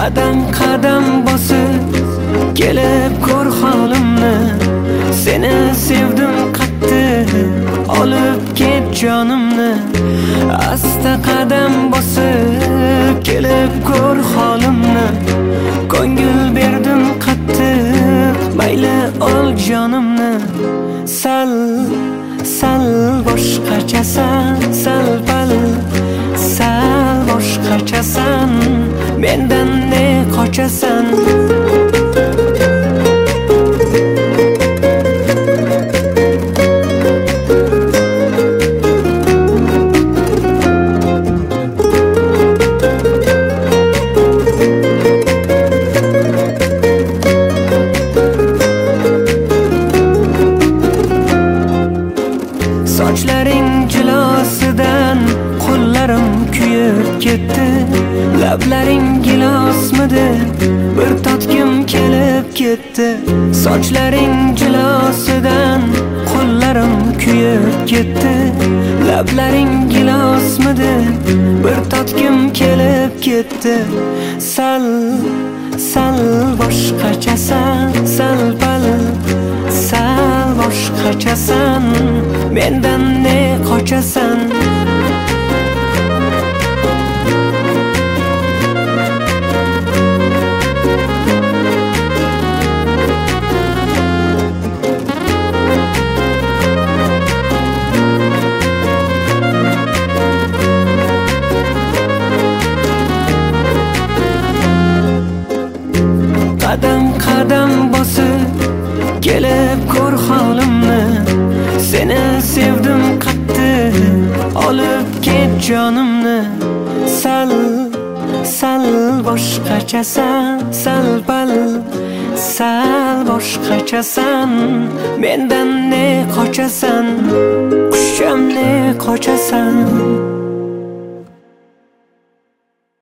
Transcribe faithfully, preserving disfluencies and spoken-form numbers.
qadam qadam bosib kelib ko'r holimni. Seni sevdim qattiq, olib ket jonimni. Asta qadam bosib kelib ko'r holimni. Ko'ngil berdim qattiq, mayli ol jonimni. Sal sal boshqachasan, sal pal sal boshqachasan, mendan ne qochasan? Sochlaring jilosidan qo'llarim kuyib ketdi. Lablaring gilosmidi, bir totgim kelib ketdi. Sochlaring jilosidan qo'llarim kuyib ketdi. Lablaring gilosmidi, bir totgim kelib ketdi. Sal sal boshqachasan, sal pal sal boshqachasan, mendan ne qochasan? Qadam qadam bosib kelib ko'r holimni. Seni sevdim qattiq, olib ket jonimni. Sal sal boshqachasan, sal pal sal boshqachasan, mendan ne qochasan? Qusham ne qochasan?